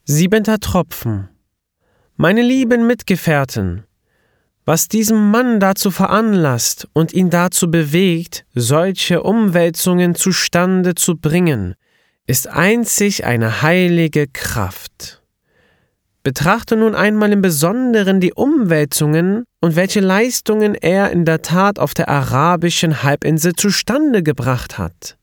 Siebenter Tropfen. Meine lieben Mitgefährten, was diesen Mann dazu veranlasst und ihn dazu bewegt, solche Umwälzungen zustande zu bringen, ist einzig eine heilige Kraft. Betrachte nun einmal im Besonderen die Umwälzungen und welche Leistungen er in der Tat auf der arabischen Halbinsel zustande gebracht hat.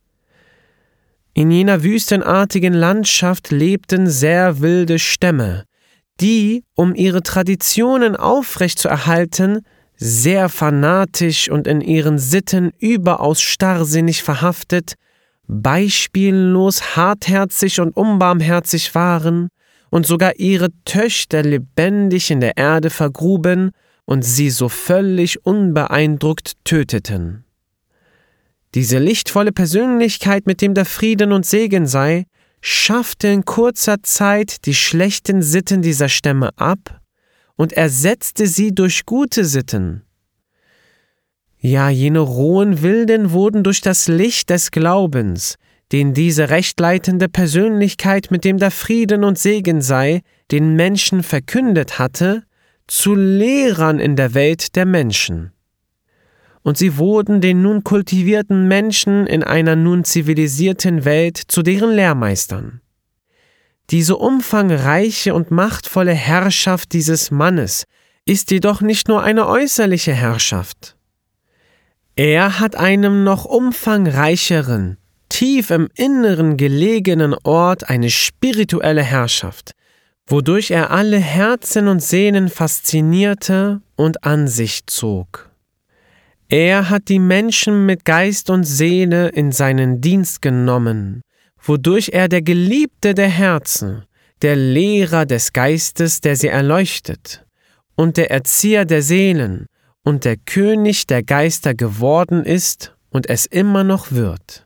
In jener wüstenartigen Landschaft lebten sehr wilde Stämme, die, um ihre Traditionen aufrechtzuerhalten, sehr fanatisch und in ihren Sitten überaus starrsinnig verhaftet, beispiellos hartherzig und unbarmherzig waren und sogar ihre Töchter lebendig in der Erde vergruben und sie so völlig unbeeindruckt töteten. Diese lichtvolle Persönlichkeit, mit dem der Frieden und Segen sei, schaffte in kurzer Zeit die schlechten Sitten dieser Stämme ab und ersetzte sie durch gute Sitten. Ja, jene rohen Wilden wurden durch das Licht des Glaubens, den diese rechtleitende Persönlichkeit, mit dem der Frieden und Segen sei, den Menschen verkündet hatte, zu Lehrern in der Welt der Menschen. Und sie wurden den nun kultivierten Menschen in einer nun zivilisierten Welt zu deren Lehrmeistern. Diese umfangreiche und machtvolle Herrschaft dieses Mannes ist jedoch nicht nur eine äußerliche Herrschaft. Er hat einem noch umfangreicheren, tief im Inneren gelegenen Ort eine spirituelle Herrschaft, wodurch er alle Herzen und Seelen faszinierte und an sich zog. Er hat die Menschen mit Geist und Seele in seinen Dienst genommen, wodurch er der Geliebte der Herzen, der Lehrer des Geistes, der sie erleuchtet, und der Erzieher der Seelen und der König der Geister geworden ist und es immer noch wird.